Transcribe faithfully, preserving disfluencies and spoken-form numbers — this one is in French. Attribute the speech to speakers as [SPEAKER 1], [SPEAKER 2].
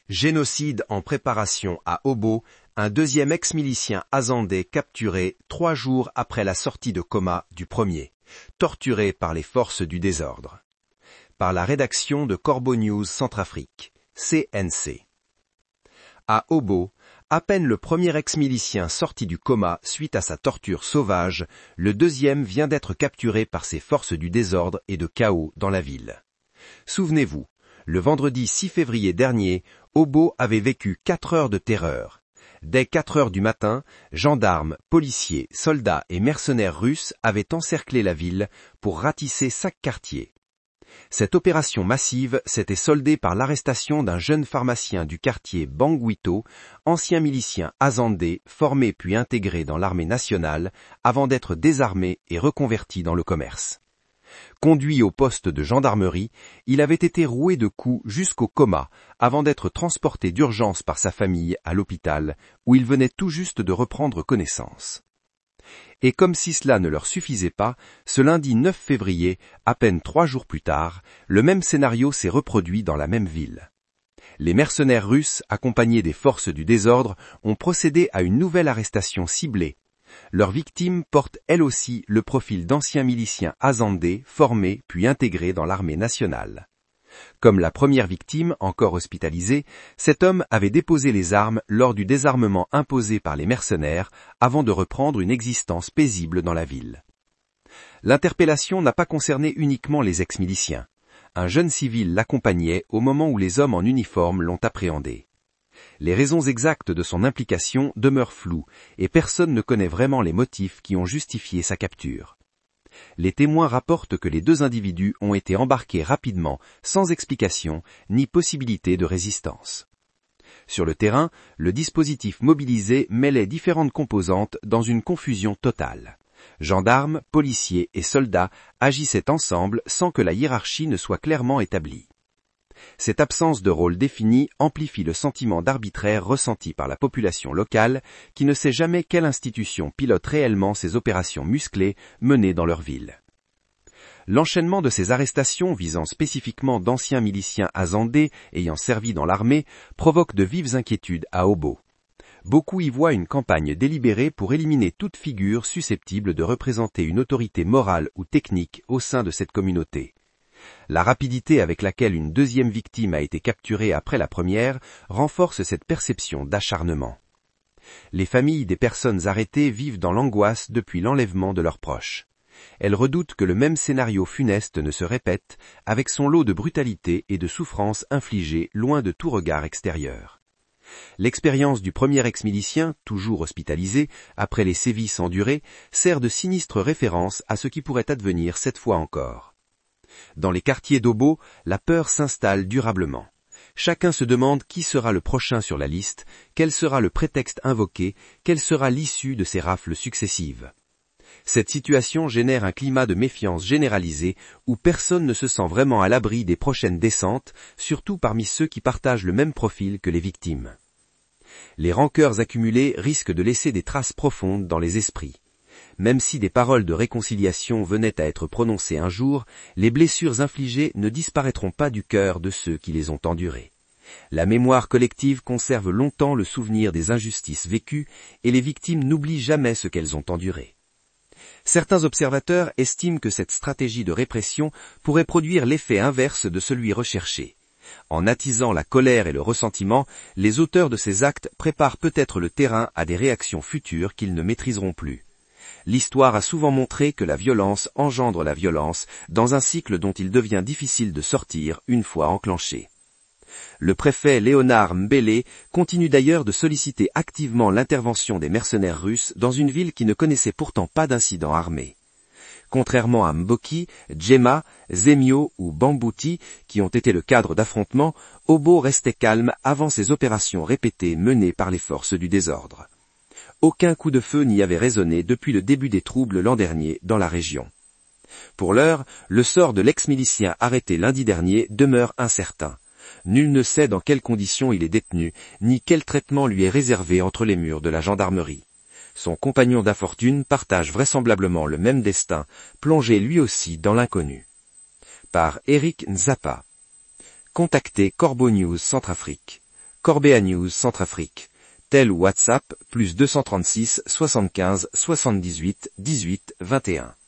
[SPEAKER 1] Génocide en préparation à Obo, un deuxième ex-milicien azandais capturé trois jours après la sortie de coma du premier, torturé par les forces du désordre. Par la rédaction de Corbeau News Centrafrique, C N C. À Obo, à peine le premier ex-milicien sorti du coma suite à sa torture sauvage, le deuxième vient d'être capturé par ces forces du désordre et de chaos dans la ville. Souvenez-vous, le vendredi six février dernier, Obo avait vécu quatre heures de terreur. Dès quatre heures du matin, gendarmes, policiers, soldats et mercenaires russes avaient encerclé la ville pour ratisser chaque quartier. Cette opération massive s'était soldée par l'arrestation d'un jeune pharmacien du quartier Bangwito, ancien milicien azandais formé puis intégré dans l'armée nationale, avant d'être désarmé et reconverti dans le commerce. Conduit au poste de gendarmerie, il avait été roué de coups jusqu'au coma avant d'être transporté d'urgence par sa famille à l'hôpital où il venait tout juste de reprendre connaissance. Et comme si cela ne leur suffisait pas, ce lundi neuf février, à peine trois jours plus tard, le même scénario s'est reproduit dans la même ville. Les mercenaires russes, accompagnés des forces du désordre, ont procédé à une nouvelle arrestation ciblée. Leur victime porte elle aussi le profil d'anciens miliciens azandais formés puis intégrés dans l'armée nationale. Comme la première victime, encore hospitalisée, cet homme avait déposé les armes lors du désarmement imposé par les mercenaires avant de reprendre une existence paisible dans la ville. L'interpellation n'a pas concerné uniquement les ex-miliciens. Un jeune civil l'accompagnait au moment où les hommes en uniforme l'ont appréhendé. Les raisons exactes de son implication demeurent floues et personne ne connaît vraiment les motifs qui ont justifié sa capture. Les témoins rapportent que les deux individus ont été embarqués rapidement, sans explication ni possibilité de résistance. Sur le terrain, le dispositif mobilisé mêlait différentes composantes dans une confusion totale. Gendarmes, policiers et soldats agissaient ensemble sans que la hiérarchie ne soit clairement établie. Cette absence de rôle défini amplifie le sentiment d'arbitraire ressenti par la population locale qui ne sait jamais quelle institution pilote réellement ces opérations musclées menées dans leur ville. L'enchaînement de ces arrestations visant spécifiquement d'anciens miliciens azandais ayant servi dans l'armée provoque de vives inquiétudes à Obo. Beaucoup y voient une campagne délibérée pour éliminer toute figure susceptible de représenter une autorité morale ou technique au sein de cette communauté. La rapidité avec laquelle une deuxième victime a été capturée après la première renforce cette perception d'acharnement. Les familles des personnes arrêtées vivent dans l'angoisse depuis l'enlèvement de leurs proches. Elles redoutent que le même scénario funeste ne se répète avec son lot de brutalité et de souffrances infligées loin de tout regard extérieur. L'expérience du premier ex-milicien, toujours hospitalisé, après les sévices endurés, sert de sinistre référence à ce qui pourrait advenir cette fois encore. Dans les quartiers d'Obo, la peur s'installe durablement. Chacun se demande qui sera le prochain sur la liste, quel sera le prétexte invoqué, quelle sera l'issue de ces rafles successives. Cette situation génère un climat de méfiance généralisée où personne ne se sent vraiment à l'abri des prochaines descentes, surtout parmi ceux qui partagent le même profil que les victimes. Les rancœurs accumulées risquent de laisser des traces profondes dans les esprits. Même si des paroles de réconciliation venaient à être prononcées un jour, les blessures infligées ne disparaîtront pas du cœur de ceux qui les ont endurées. La mémoire collective conserve longtemps le souvenir des injustices vécues et les victimes n'oublient jamais ce qu'elles ont enduré. Certains observateurs estiment que cette stratégie de répression pourrait produire l'effet inverse de celui recherché. En attisant la colère et le ressentiment, les auteurs de ces actes préparent peut-être le terrain à des réactions futures qu'ils ne maîtriseront plus. L'histoire a souvent montré que la violence engendre la violence dans un cycle dont il devient difficile de sortir une fois enclenché. Le préfet Léonard Mbélé continue d'ailleurs de solliciter activement l'intervention des mercenaires russes dans une ville qui ne connaissait pourtant pas d'incident armé. Contrairement à Mboki, Djema, Zemio ou Bambouti, qui ont été le cadre d'affrontements, Obo restait calme avant ces opérations répétées menées par les forces du désordre. Aucun coup de feu n'y avait résonné depuis le début des troubles l'an dernier dans la région. Pour l'heure, le sort de l'ex-milicien arrêté lundi dernier demeure incertain. Nul ne sait dans quelles conditions il est détenu, ni quel traitement lui est réservé entre les murs de la gendarmerie. Son compagnon d'infortune partage vraisemblablement le même destin, plongé lui aussi dans l'inconnu. Par Eric Nzapa. Contactez Corbeau News Centrafrique. Corbéa News Centrafrique. Tel ou WhatsApp, plus deux cent trente-six soixante-quinze soixante-dix-huit dix-huit vingt et un.